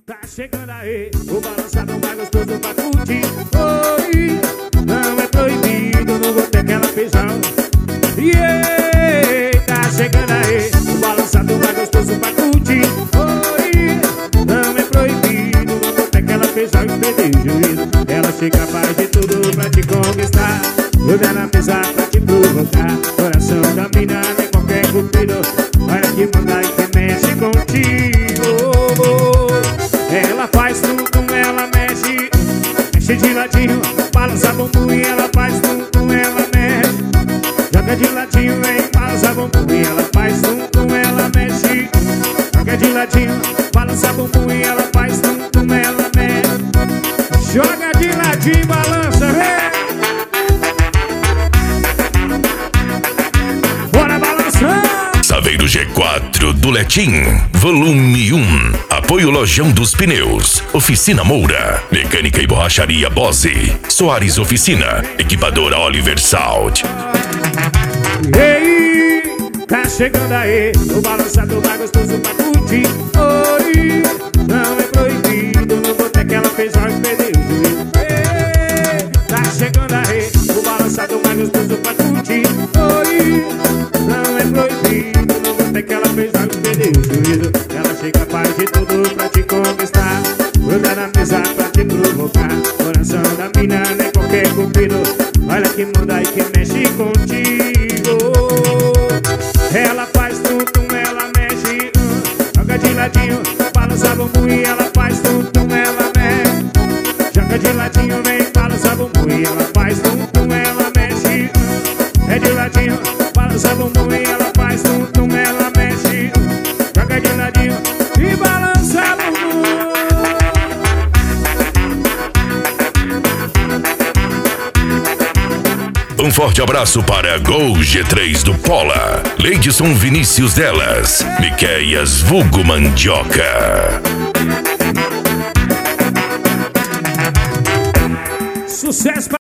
Tá chegando aí, o balançado mais gostoso pra curtir. Oi, não é proibido, não vou ter aquela feijão. Yeah, tá chegando aí, o balançado mais gostoso pra curtir. Oi, não é proibido, não vou ter aquela feijão e perder o juízo. Ela chega capaz de tudo pra te conquistar. Jogar na mesa pra te provocar. Coração da mina nem qualquer cupido. Olha que manda e que mexe contigo. Ela faz tudo, ela mexe. Mexe de ladinho, balança bumbum e ela faz tudo, ela mexe. Joga de ladinho, vem, balança bumbum e ela faz tudo, ela mexe. Joga de ladinho, balança bumbum e ela faz tudo, ela mexe. Joga de ladinho, balança, vem. Bora balançar! Saveiro G4 do Letim, volume 1. Apoio Lojão dos Pneus, Oficina Moura, Mecânica e Borracharia Bose, Soares Oficina, Equipadora Oliver Salt. Ei, tá chegando aí, o balançado mais gostoso pra curtir. Oi, não é proibido, não vou ter aquela feijão e perder o juízo. Ei, tá chegando aí, o balançado mais gostoso pra curtir. Oi, não é proibido, não vou ter aquela feijão e perder o juízo. Ela chega capaz de tudo pra te conquistar. Jogar na mesa pra te provocar. Coração da mina nem qualquer cupido. Olha que muda e que mexe contigo. Ela faz tudo, ela mexe. Joga de ladinho, balança bumbum e ela faz tudo, ela mexe. Joga de ladinho, vem, balança bumbum e ela faz tudo, ela mexe. É de ladinho, balança bumbum e ela faz tudo, ela mexe. Joga de ladinho e balança bumbum. Um forte abraço para Gol G3 do Pola, Leidson Vinícius Delas, Miqueias Vulgo Mandioca. Sucesso.